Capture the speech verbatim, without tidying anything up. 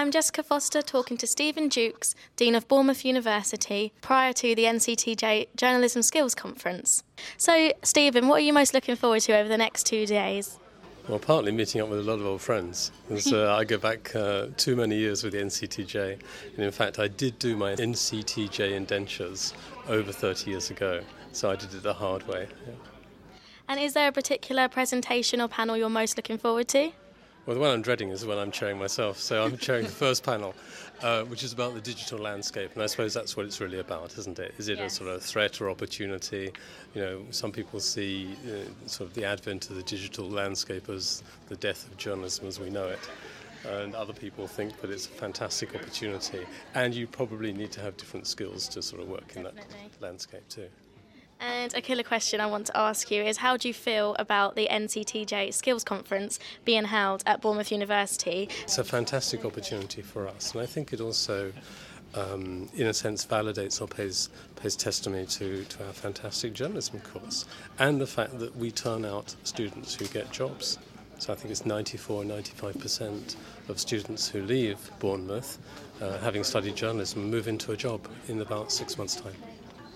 I'm Jessica Foster talking to Stephen Jukes, Dean of Bournemouth University, prior to the N C T J Journalism Skills Conference. So, Stephen, what are you most looking forward to over the next two days? Well, partly meeting up with a lot of old friends. Because, uh, I go back uh, too many years with the N C T J. And in fact, I did do my N C T J indentures over thirty years ago. So I did it the hard way. Yeah. And is there a particular presentation or panel you're most looking forward to? Well, the one I'm dreading is the one I'm chairing myself. So I'm chairing the first panel, uh, which is about the digital landscape. And I suppose that's what it's really about, isn't it? Is it yes. a sort of threat or opportunity? You know, some people see uh, sort of the advent of the digital landscape as the death of journalism as we know it. And other people think that it's a fantastic opportunity. And you probably need to have different skills to sort of work Definitely. in that landscape too. And a killer question I want to ask you is, how do you feel about the N C T J Skills Conference being held at Bournemouth University? It's a fantastic opportunity for us, and I think it also, um, in a sense, validates or pays, pays testimony to, to our fantastic journalism course, and the fact that we turn out students who get jobs. So I think it's ninety-four, ninety-five percent of students who leave Bournemouth, uh, having studied journalism, move into a job in about six months' time.